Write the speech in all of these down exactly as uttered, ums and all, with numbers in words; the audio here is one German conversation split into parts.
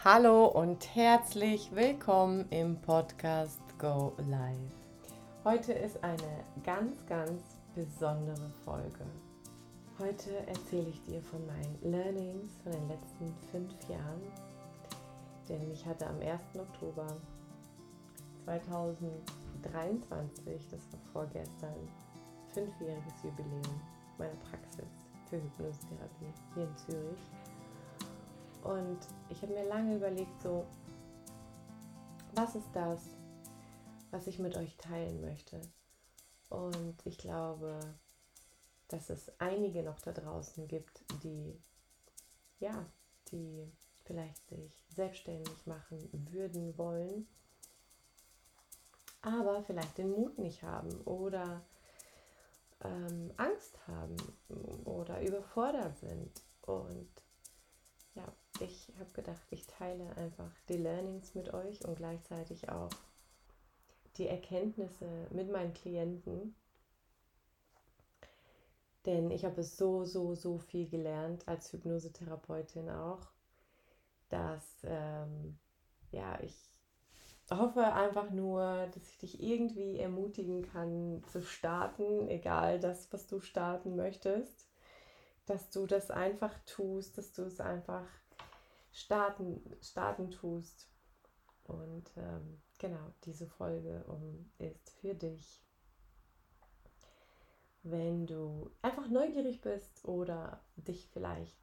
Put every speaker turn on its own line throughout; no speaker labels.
Hallo und herzlich willkommen im Podcast Go Live. Heute ist eine ganz, ganz besondere Folge. Heute erzähle ich dir von meinen Learnings von den letzten fünf Jahren, denn ich hatte am ersten Oktober zweitausenddreiundzwanzig, das war vorgestern, fünfjähriges Jubiläum meiner Praxis für Hypnosetherapie hier in Zürich. Und ich habe mir lange überlegt, so, was ist das, was ich mit euch teilen möchte? Und ich glaube, dass es einige noch da draußen gibt, die, ja, die vielleicht sich selbstständig machen würden wollen, aber vielleicht den Mut nicht haben oder ähm, Angst haben oder überfordert sind. Und ja, ich habe gedacht, ich teile einfach die Learnings mit euch und gleichzeitig auch die Erkenntnisse mit meinen Klienten. Denn ich habe so, so, so viel gelernt als Hypnosetherapeutin auch, dass ähm, ja, ich hoffe einfach nur, dass ich dich irgendwie ermutigen kann zu starten, egal das, was du starten möchtest, dass du das einfach tust, dass du es einfach starten, starten tust. Und ähm, genau, diese Folge um, ist für dich, wenn du einfach neugierig bist oder dich vielleicht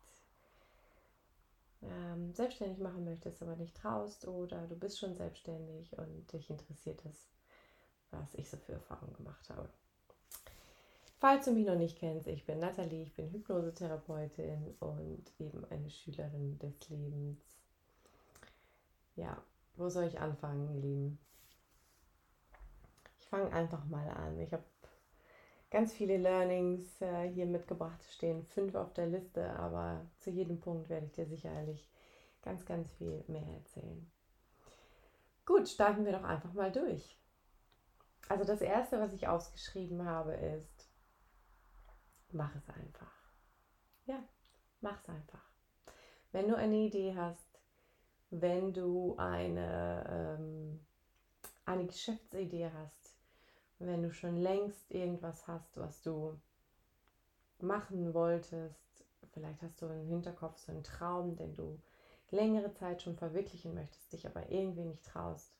ähm, selbstständig machen möchtest, aber nicht traust, oder du bist schon selbstständig und dich interessiert es, was ich so für Erfahrungen gemacht habe. Falls du mich noch nicht kennst, ich bin Nathalie, ich bin Hypnosetherapeutin und eben eine Schülerin des Lebens. Ja, wo soll ich anfangen, ihr Lieben? Ich fange einfach mal an. Ich habe ganz viele Learnings äh, hier mitgebracht, stehen fünf auf der Liste, aber zu jedem Punkt werde ich dir sicherlich ganz, ganz viel mehr erzählen. Gut, starten wir doch einfach mal durch. Also das Erste, was ich ausgeschrieben habe, ist, mach es einfach. Ja, mach es einfach. Wenn du eine Idee hast, wenn du eine, ähm, eine Geschäftsidee hast, wenn du schon längst irgendwas hast, was du machen wolltest, vielleicht hast du im Hinterkopf so einen Traum, den du längere Zeit schon verwirklichen möchtest, dich aber irgendwie nicht traust,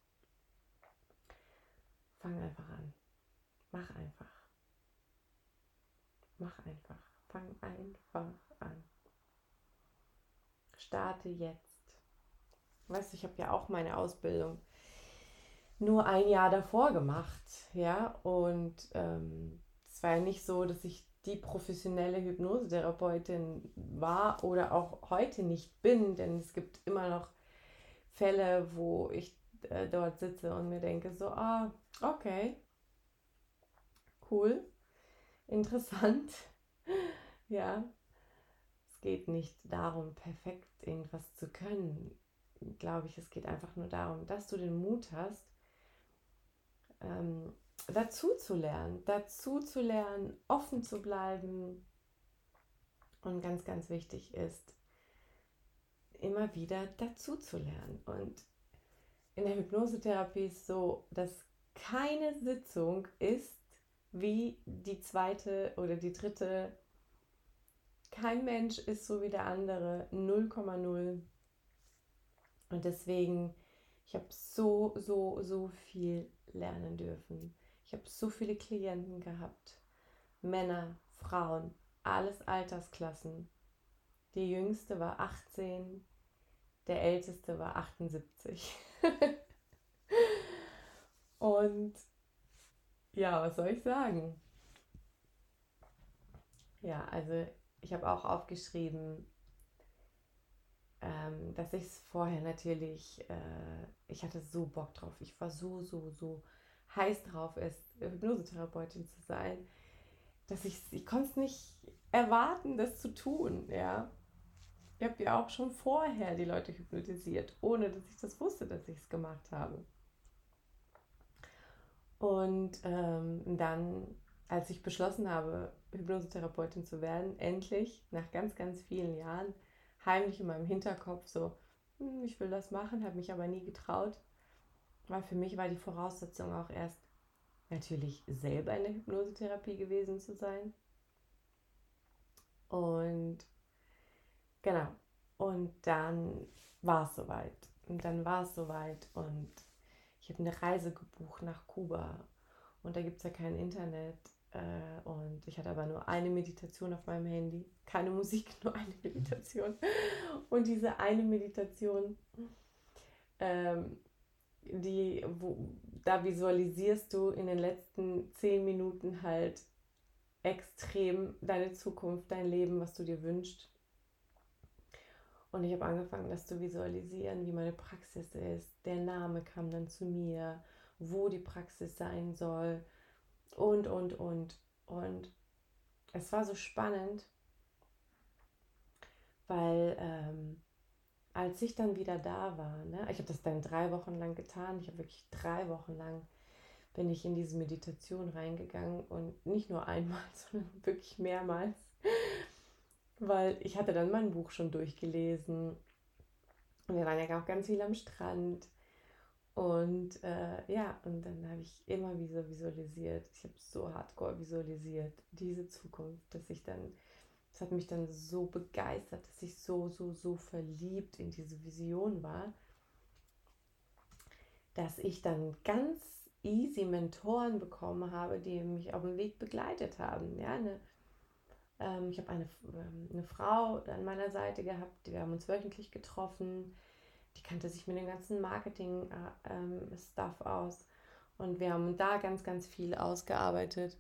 fang einfach an. Mach einfach. Mach einfach. Fang einfach an. Starte jetzt. Weißt du, ich habe ja auch meine Ausbildung nur ein Jahr davor gemacht, ja, und ähm, es war ja nicht so, dass ich die professionelle Hypnosetherapeutin war oder auch heute nicht bin, denn es gibt immer noch Fälle, wo ich äh, dort sitze und mir denke so, ah, okay, cool, interessant, ja, es geht nicht darum, perfekt irgendwas zu können, glaube ich, es geht einfach nur darum, dass du den Mut hast, ähm, dazu zu lernen, dazu zu lernen, offen zu bleiben. Und ganz, ganz wichtig ist, immer wieder dazu zu lernen. Und in der Hypnosetherapie ist so, dass keine Sitzung ist wie die zweite oder die dritte. Kein Mensch ist so wie der andere, null Komma null. Und deswegen, ich habe so, so, so viel lernen dürfen. Ich habe so viele Klienten gehabt. Männer, Frauen, alles Altersklassen. Die jüngste war achtzehn, der älteste war achtundsiebzig. Und ja, was soll ich sagen? Ja, also ich habe auch aufgeschrieben, ähm, dass ich es vorher natürlich, äh, ich hatte so Bock drauf. Ich war so, so, so heiß drauf, es Hypnosetherapeutin zu sein, dass ich, ich konnte es nicht erwarten, das zu tun, ja. Ich habe ja auch schon vorher die Leute hypnotisiert, ohne dass ich das wusste, dass ich es gemacht habe. Und ähm, dann, als ich beschlossen habe, Hypnosetherapeutin zu werden, endlich, nach ganz, ganz vielen Jahren, heimlich in meinem Hinterkopf so, hm, ich will das machen, habe mich aber nie getraut, weil für mich war die Voraussetzung auch erst natürlich selber in der Hypnosetherapie gewesen zu sein. Und genau, und dann war es soweit. Und dann war es soweit und ich habe eine Reise gebucht nach Kuba. Und da gibt es ja kein Internet. Äh, und ich hatte aber nur eine Meditation auf meinem Handy. Keine Musik, nur eine Meditation. Und diese eine Meditation, ähm, die, wo, da visualisierst du in den letzten zehn Minuten halt extrem deine Zukunft, dein Leben, was du dir wünschst. Und ich habe angefangen, das zu visualisieren, wie meine Praxis ist. Der Name kam dann zu mir, wo die Praxis sein soll und, und, und. Und es war so spannend, weil ähm, als ich dann wieder da war, ne, ich habe das dann drei Wochen lang getan, ich habe wirklich drei Wochen lang bin ich in diese Meditation reingegangen und nicht nur einmal, sondern wirklich mehrmals, weil ich hatte dann mein Buch schon durchgelesen und wir waren ja auch ganz viel am Strand und äh, ja, und dann habe ich immer wieder visualisiert, ich habe so hardcore visualisiert, diese Zukunft, dass ich dann, das hat mich dann so begeistert, dass ich so, so, so verliebt in diese Vision war, dass ich dann ganz easy Mentoren bekommen habe, die mich auf dem Weg begleitet haben. Ja, eine, ähm, ich habe eine, ähm, eine Frau an meiner Seite gehabt, wir haben uns wöchentlich getroffen, die kannte sich mit dem ganzen Marketing-Stuff äh, ähm, aus und wir haben da ganz, ganz viel ausgearbeitet.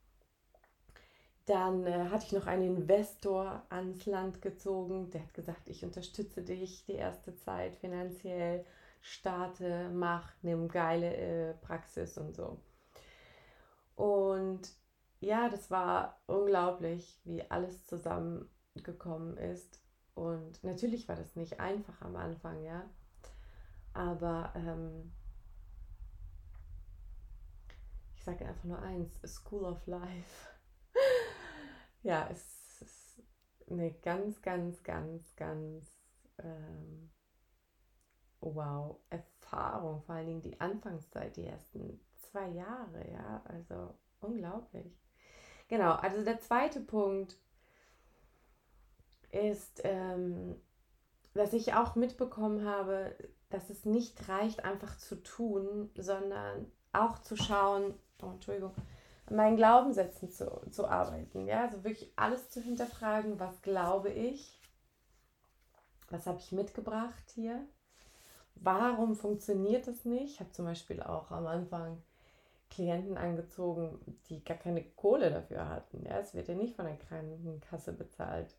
Dann äh, hatte ich noch einen Investor ans Land gezogen, der hat gesagt, ich unterstütze dich die erste Zeit finanziell, starte, mach, nimm geile äh, Praxis und so. Und ja, das war unglaublich, wie alles zusammengekommen ist. Und natürlich war das nicht einfach am Anfang, ja. Aber ähm, ich sage einfach nur eins, A School of Life. Ja, es ist eine ganz, ganz, ganz, ganz ähm, wow Erfahrung. Vor allen Dingen die Anfangszeit, die ersten zwei Jahre, ja. Also unglaublich. Genau, also der zweite Punkt ist, ähm, dass ich auch mitbekommen habe, dass es nicht reicht, einfach zu tun, sondern auch zu schauen, oh, Entschuldigung, an meinen Glaubenssätzen zu, zu arbeiten. Ja? Also wirklich alles zu hinterfragen, was glaube ich, was habe ich mitgebracht hier, warum funktioniert das nicht. Ich habe zum Beispiel auch am Anfang Klienten angezogen, die gar keine Kohle dafür hatten. Ja? Es wird ja nicht von der Krankenkasse bezahlt.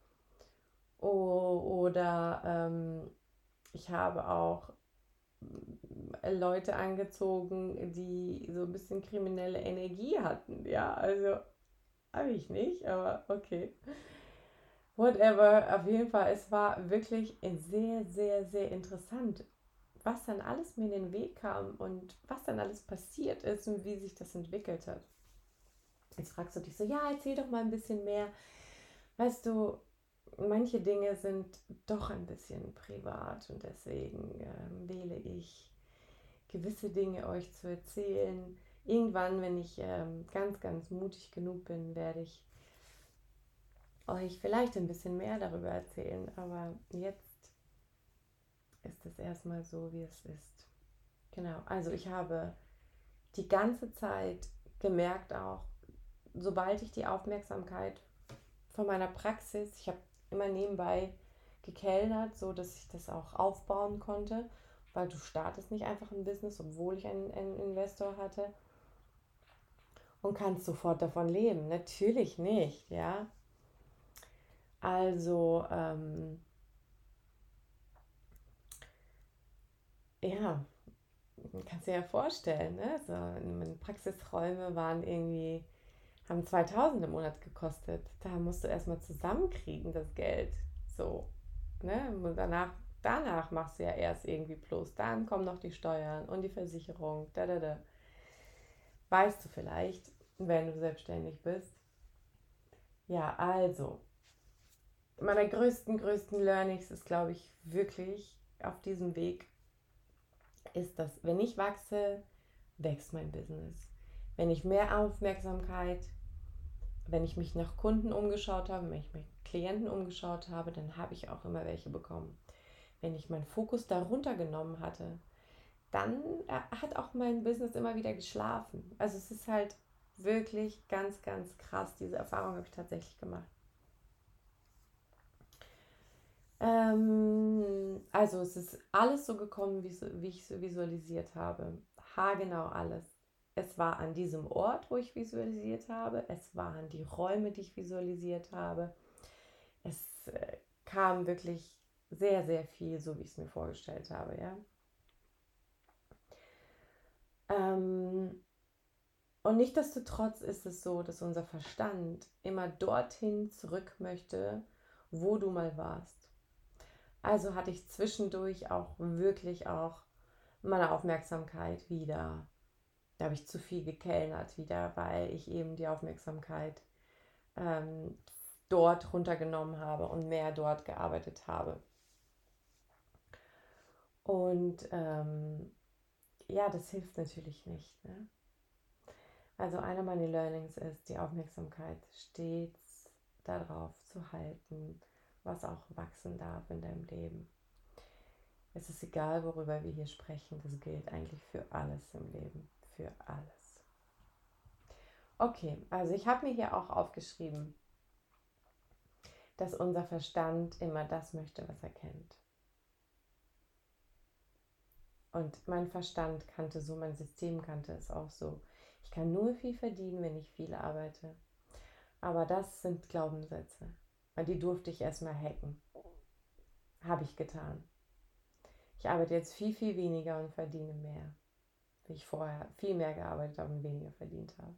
Oder ähm, ich habe auch Leute angezogen, die so ein bisschen kriminelle Energie hatten. Ja, also habe ich nicht, aber okay. Whatever, auf jeden Fall, es war wirklich sehr, sehr, sehr interessant, was dann alles mir in den Weg kam und was dann alles passiert ist und wie sich das entwickelt hat. Jetzt fragst du dich so, ja, erzähl doch mal ein bisschen mehr. Weißt du, manche Dinge sind doch ein bisschen privat und deswegen ähm, wähle ich gewisse Dinge euch zu erzählen. Irgendwann, wenn ich ähm, ganz, ganz mutig genug bin, werde ich euch vielleicht ein bisschen mehr darüber erzählen. Aber jetzt ist es erstmal so, wie es ist. Genau, also ich habe die ganze Zeit gemerkt auch, sobald ich die Aufmerksamkeit von meiner Praxis, ich habe immer nebenbei gekellnert, so dass ich das auch aufbauen konnte, weil du startest nicht einfach ein Business, obwohl ich einen, einen Investor hatte und kannst sofort davon leben. Natürlich nicht, ja. Also, ähm, ja, kannst du dir ja vorstellen, ne? So, meine Praxisräume waren irgendwie, haben zweitausend im Monat gekostet. Da musst du erstmal zusammenkriegen, das Geld. So, ne? Und danach, danach machst du ja erst irgendwie plus. Dann kommen noch die Steuern und die Versicherung. Da, da, da. Weißt du vielleicht, wenn du selbstständig bist. Ja, also, meine größten, größten Learnings ist, glaube ich, wirklich auf diesem Weg ist, dass wenn ich wachse, wächst mein Business. Wenn ich mehr Aufmerksamkeit, wenn ich mich nach Kunden umgeschaut habe, wenn ich mich nach Klienten umgeschaut habe, dann habe ich auch immer welche bekommen. Wenn ich meinen Fokus darunter genommen hatte, dann hat auch mein Business immer wieder geschlafen. Also es ist halt wirklich ganz, ganz krass. Diese Erfahrung habe ich tatsächlich gemacht. Ähm, also es ist alles so gekommen, wie, wie ich es visualisiert habe. Haargenau alles. Es war an diesem Ort, wo ich visualisiert habe. Es waren die Räume, die ich visualisiert habe. Es äh, kam wirklich sehr, sehr viel, so wie ich es mir vorgestellt habe, ja. Ähm, und nichtsdestotrotz ist es so, dass unser Verstand immer dorthin zurück möchte, wo du mal warst. Also hatte ich zwischendurch auch wirklich auch meine Aufmerksamkeit wieder. Da habe ich zu viel gekellnert wieder, weil ich eben die Aufmerksamkeit ähm, dort runtergenommen habe und mehr dort gearbeitet habe. Und ähm, ja, das hilft natürlich nicht. Ne? Also einer meiner Learnings ist, die Aufmerksamkeit stets darauf zu halten, was auch wachsen darf in deinem Leben. Es ist egal, worüber wir hier sprechen, das gilt eigentlich für alles im Leben, für alles. Okay, also ich habe mir hier auch aufgeschrieben, dass unser Verstand immer das möchte, was er kennt. Und mein Verstand kannte so, mein System kannte es auch so. Ich kann nur viel verdienen, wenn ich viel arbeite. Aber das sind Glaubenssätze. Und die durfte ich erstmal hacken. Habe ich getan. Ich arbeite jetzt viel, viel weniger und verdiene mehr. Wie ich vorher viel mehr gearbeitet habe und weniger verdient habe.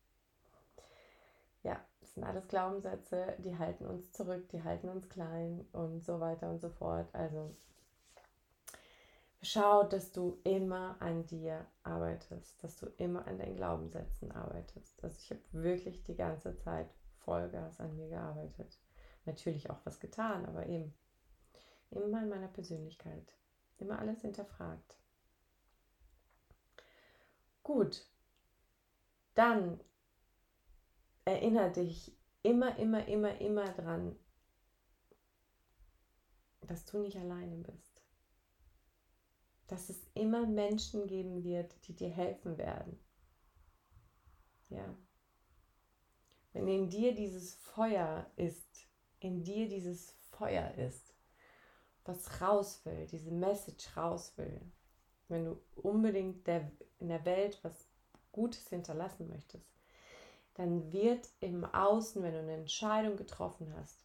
Ja, das sind alles Glaubenssätze, die halten uns zurück, die halten uns klein und so weiter und so fort. Also schau, dass du immer an dir arbeitest, dass du immer an deinen Glaubenssätzen arbeitest. Also ich habe wirklich die ganze Zeit Vollgas an mir gearbeitet. Natürlich auch was getan, aber eben immer in meiner Persönlichkeit. Immer alles hinterfragt. Gut, dann erinnere dich immer, immer, immer, immer dran, dass du nicht alleine bist. Dass es immer Menschen geben wird, die dir helfen werden. Ja. Wenn in dir dieses Feuer ist, in dir dieses Feuer ist, was raus will, diese Message raus will, wenn du unbedingt der, in der Welt was Gutes hinterlassen möchtest, dann wird im Außen, wenn du eine Entscheidung getroffen hast,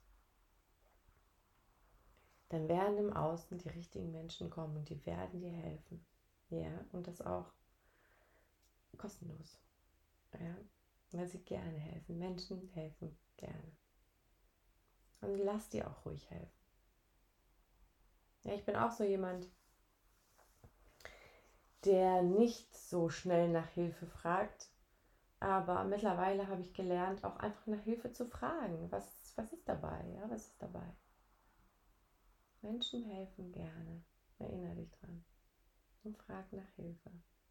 dann werden im Außen die richtigen Menschen kommen und die werden dir helfen. Ja, und das auch kostenlos. Ja, weil sie gerne helfen. Menschen helfen gerne. Und lass dir auch ruhig helfen. Ja, ich bin auch so jemand, der nicht so schnell nach Hilfe fragt, aber mittlerweile habe ich gelernt, auch einfach nach Hilfe zu fragen. Was, was ist dabei? Ja, was ist dabei? Menschen helfen gerne. Erinnere dich dran. Und frag nach Hilfe.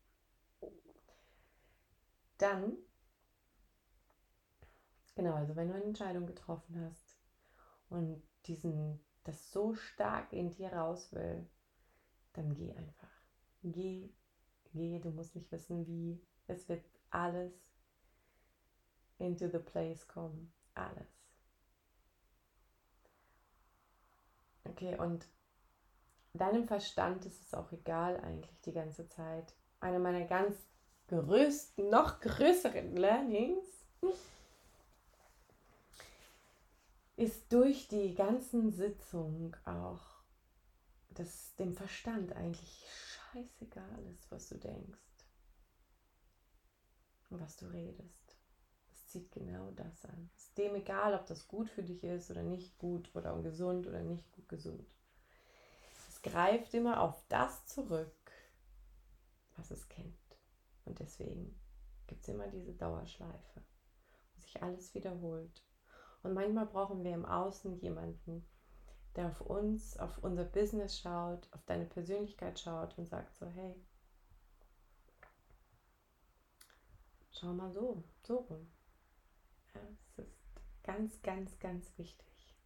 Dann, genau, also wenn du eine Entscheidung getroffen hast und diesen, das so stark in dir raus will, dann geh einfach. Geh, geh, du musst nicht wissen wie. Es wird alles into the place kommen. Alles. Okay, und deinem Verstand ist es auch egal eigentlich die ganze Zeit. Eine meiner ganz größten, noch größeren Learnings ist durch die ganzen Sitzungen auch, dass dem Verstand eigentlich scheißegal ist, was du denkst und was du redest. Es zieht genau das an. Es ist dem egal, ob das gut für dich ist oder nicht gut oder gesund oder nicht gut gesund. Es greift immer auf das zurück, was es kennt. Und deswegen gibt es immer diese Dauerschleife, wo sich alles wiederholt. Und manchmal brauchen wir im Außen jemanden, der auf uns, auf unser Business schaut, auf deine Persönlichkeit schaut und sagt so, hey, schau mal so, so rum. Ja, das ist ganz, ganz, ganz wichtig.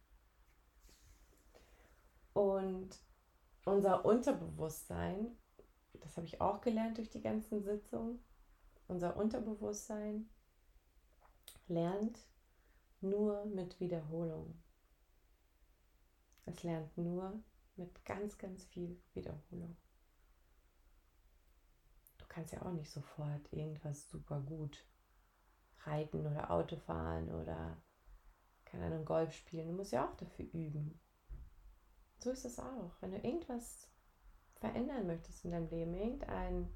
Und unser Unterbewusstsein, das habe ich auch gelernt durch die ganzen Sitzungen, unser Unterbewusstsein lernt nur mit Wiederholung. Es lernt nur mit ganz, ganz viel Wiederholung. Du kannst ja auch nicht sofort irgendwas super gut reiten oder Auto fahren oder, keine Ahnung, Golf spielen. Du musst ja auch dafür üben. So ist es auch. Wenn du irgendwas verändern möchtest in deinem Leben, irgendein,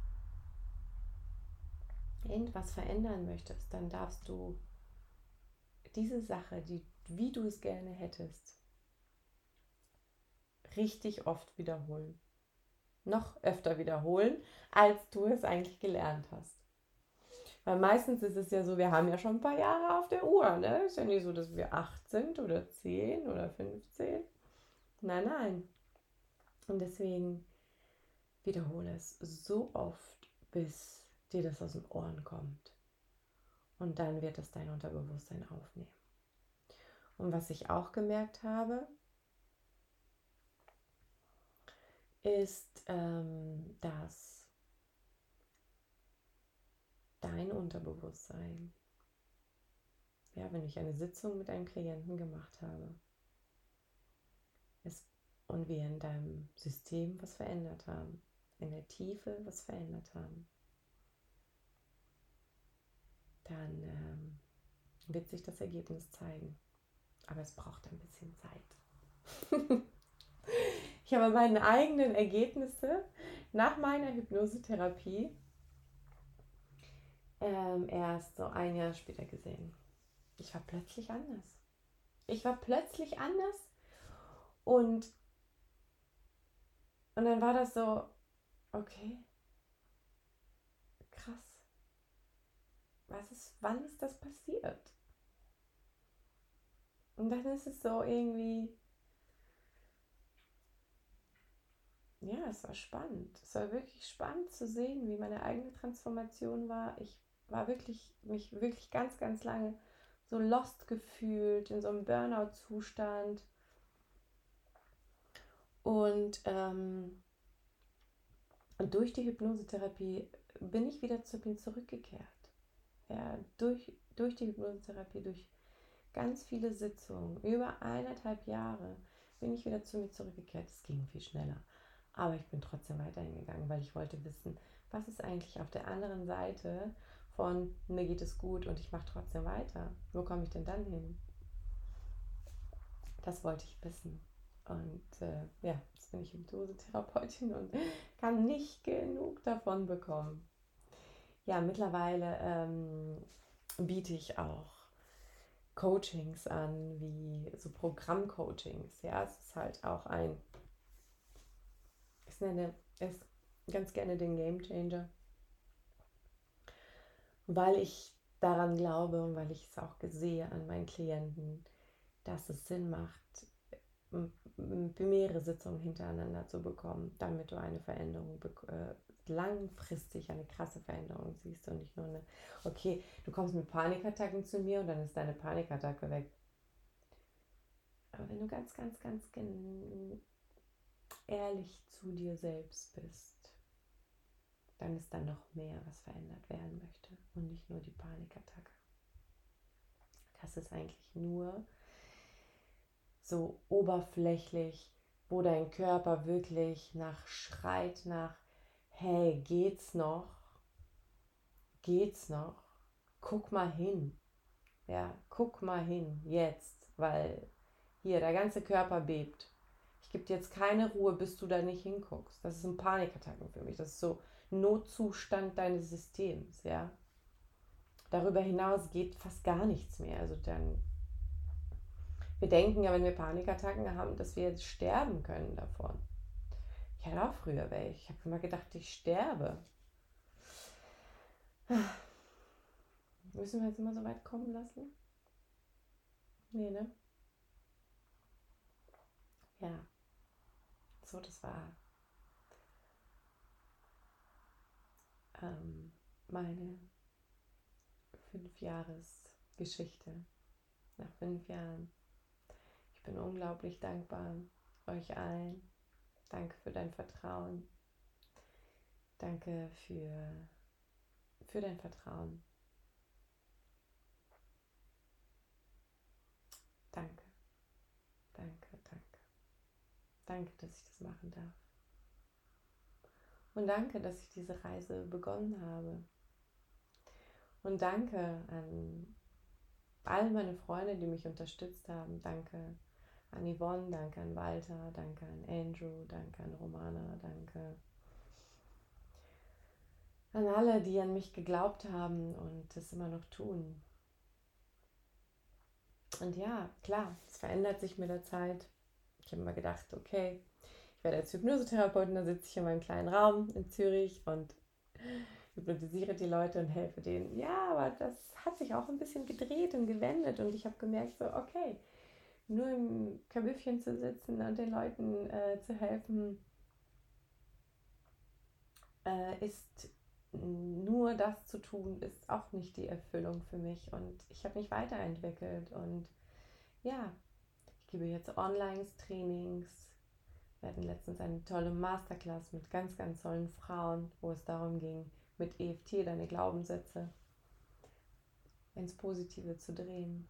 irgendwas verändern möchtest, dann darfst du diese Sache, die, wie du es gerne hättest, richtig oft wiederholen. Noch öfter wiederholen, als du es eigentlich gelernt hast. Weil meistens ist es ja so, wir haben ja schon ein paar Jahre auf der Uhr. Ne? Ist ja nicht so, dass wir acht sind oder zehn oder fünfzehn. Nein, nein. Und deswegen wiederhole es so oft, bis dir das aus den Ohren kommt. Und dann wird es dein Unterbewusstsein aufnehmen. Und was ich auch gemerkt habe, ist, ähm, dass dein Unterbewusstsein, ja, wenn ich eine Sitzung mit einem Klienten gemacht habe, es, und wir in deinem System was verändert haben, in der Tiefe was verändert haben, dann ähm, wird sich das Ergebnis zeigen. Aber es braucht ein bisschen Zeit. Ich habe meine eigenen Ergebnisse nach meiner Hypnosetherapie ähm, erst so ein Jahr später gesehen. Ich war plötzlich anders. Ich war plötzlich anders und, und dann war das so, okay, krass. Was ist, wann ist das passiert? Und dann ist es so irgendwie, ja, es war spannend. Es war wirklich spannend zu sehen, wie meine eigene Transformation war. Ich war wirklich, mich wirklich ganz, ganz lange so lost gefühlt, in so einem Burnout-Zustand. Und, ähm, und durch die Hypnosetherapie bin ich wieder zu mir zurückgekehrt. Ja, durch, durch die Hypnosetherapie, durch ganz viele Sitzungen, über eineinhalb Jahre, bin ich wieder zu mir zurückgekehrt. Es ging viel schneller. Aber ich bin trotzdem weiterhin gegangen, weil ich wollte wissen, was ist eigentlich auf der anderen Seite von mir geht es gut und ich mache trotzdem weiter. Wo komme ich denn dann hin? Das wollte ich wissen. Und äh, ja, jetzt bin ich Hypnosetherapeutin und kann nicht genug davon bekommen. Ja, mittlerweile ähm, biete ich auch Coachings an, wie so Programmcoachings. Ja, es ist halt auch ein, ich nenne es ganz gerne den Game Changer, weil ich daran glaube und weil ich es auch sehe an meinen Klienten, dass es Sinn macht, mehrere Sitzungen hintereinander zu bekommen, damit du eine Veränderung äh, langfristig eine krasse Veränderung siehst und nicht nur eine, okay, du kommst mit Panikattacken zu mir und dann ist deine Panikattacke weg. Aber wenn du ganz, ganz, ganz ehrlich zu dir selbst bist, dann ist da noch mehr, was verändert werden möchte und nicht nur die Panikattacke. Das ist eigentlich nur so oberflächlich, wo dein Körper wirklich nach schreit, nach, hey, geht's noch? Geht's noch? Guck mal hin. Ja, guck mal hin, jetzt, weil hier, der ganze Körper bebt. Ich gebe dir jetzt keine Ruhe, bis du da nicht hinguckst. Das ist ein Panikattacken für mich. Das ist so Notzustand deines Systems, ja. Darüber hinaus geht fast gar nichts mehr. Also dann, wir denken ja, wenn wir Panikattacken haben, dass wir jetzt sterben können davon. Ich hatte auch früher welche. Ich habe immer gedacht, ich sterbe. Müssen wir jetzt immer so weit kommen lassen? Nee, ne? Ja, so das war ähm, meine Fünf-Jahres-Geschichte. Nach fünf Jahren. Ich bin unglaublich dankbar euch allen. Danke für dein Vertrauen. Danke für, für dein Vertrauen. Danke, danke, danke. Danke, dass ich das machen darf. Und danke, dass ich diese Reise begonnen habe. Und danke an all meine Freunde, die mich unterstützt haben. Danke an Yvonne, danke an Walter, danke an Andrew, danke an Romana, danke an alle, die an mich geglaubt haben und es immer noch tun. Und ja, klar, es verändert sich mit der Zeit. Ich habe immer gedacht, okay, ich werde als Hypnosetherapeutin, da sitze ich in meinem kleinen Raum in Zürich und hypnotisiere die Leute und helfe denen. Ja, aber das hat sich auch ein bisschen gedreht und gewendet und ich habe gemerkt, so, okay, nur im Kabüffchen zu sitzen und den Leuten äh, zu helfen, äh, ist nur das zu tun, ist auch nicht die Erfüllung für mich. Und ich habe mich weiterentwickelt und ja, ich gebe jetzt Online-Trainings. Wir hatten letztens eine tolle Masterclass mit ganz, ganz tollen Frauen, wo es darum ging, mit E F T deine Glaubenssätze ins Positive zu drehen.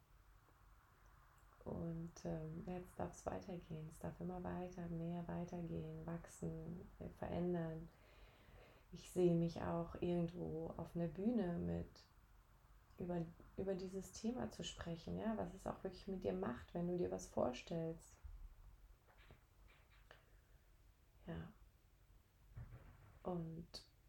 Und ähm, jetzt darf es weitergehen. Es darf immer weiter, mehr weitergehen, wachsen, verändern. Ich sehe mich auch irgendwo auf einer Bühne mit über, über dieses Thema zu sprechen, ja, was es auch wirklich mit dir macht, wenn du dir was vorstellst. Ja. Und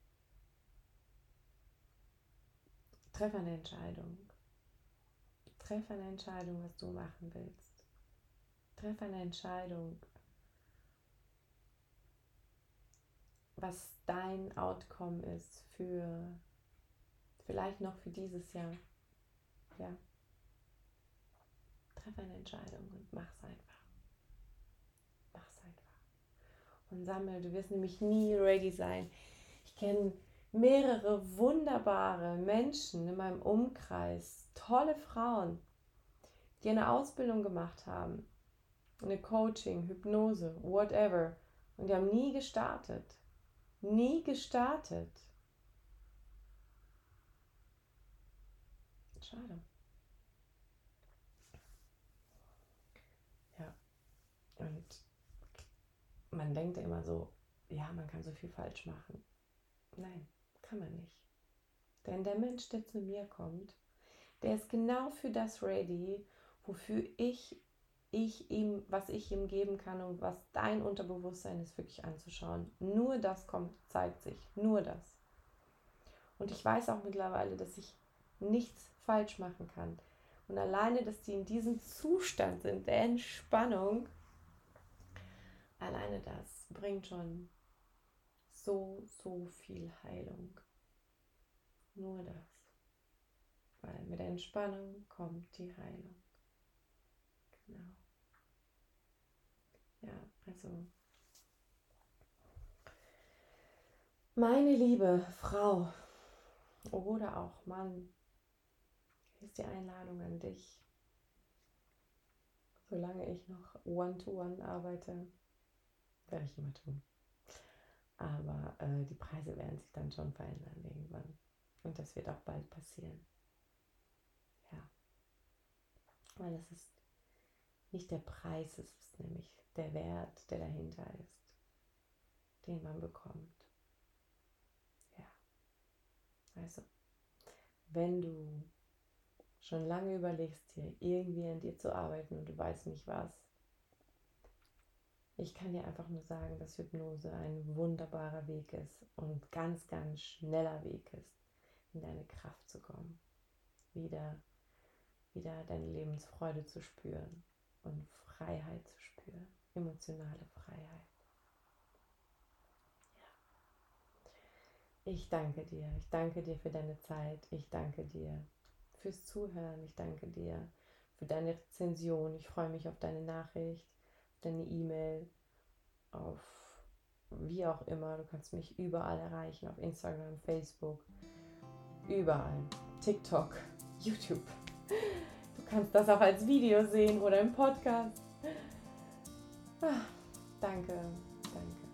treffe eine Entscheidung. Treffe eine Entscheidung, was du machen willst. Treffe eine Entscheidung, was dein Outcome ist für vielleicht noch für dieses Jahr. Ja. Treffe eine Entscheidung und mach's einfach. Mach's einfach. Und sammel, du wirst nämlich nie ready sein. Ich kenne mehrere wunderbare Menschen in meinem Umkreis, tolle Frauen, die eine Ausbildung gemacht haben, eine Coaching, Hypnose, whatever. Und die haben nie gestartet. Nie gestartet. Schade. Ja. Und man denkt immer so, ja, man kann so viel falsch machen. Nein, kann man nicht. Denn der Mensch, der zu mir kommt, der ist genau für das ready, wofür ich, ich ihm, was ich ihm geben kann und was dein Unterbewusstsein ist, wirklich anzuschauen. Nur das kommt, zeigt sich. Nur das. Und ich weiß auch mittlerweile, dass ich nichts falsch machen kann. Und alleine, dass die in diesem Zustand sind, der Entspannung, alleine das bringt schon so, so viel Heilung. Nur das. Weil mit der Entspannung kommt die Heilung. Genau. Ja, also meine liebe Frau oder auch Mann, hier ist die Einladung an dich. Solange ich noch One-to-One arbeite, werde ich immer tun. Aber äh, die Preise werden sich dann schon verändern irgendwann. Und das wird auch bald passieren. Ja. Weil es ist nicht der Preis, es ist nämlich der Wert, der dahinter ist, den man bekommt. Ja. Also, wenn du schon lange überlegst, dir irgendwie an dir zu arbeiten und du weißt nicht was, ich kann dir einfach nur sagen, dass Hypnose ein wunderbarer Weg ist und ganz, ganz schneller Weg ist, in deine Kraft zu kommen. Wieder, wieder deine Lebensfreude zu spüren und Freiheit zu spüren, emotionale Freiheit. Ja. Ich danke dir, ich danke dir für deine Zeit, ich danke dir fürs Zuhören, ich danke dir für deine Rezension, ich freue mich auf deine Nachricht, deine E-Mail, auf wie auch immer. Du kannst mich überall erreichen, auf Instagram, Facebook, überall. TikTok, YouTube. Du kannst das auch als Video sehen oder im Podcast. Ah, danke, danke.